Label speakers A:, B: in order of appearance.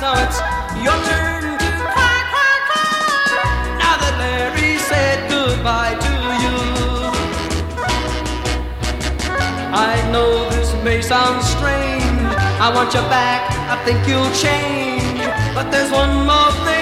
A: Now it's your turn to cry, cry, cry. Now that Larry said goodbye to you. I know this may sound strange. I want you back, I think you'll change. But there's one more thing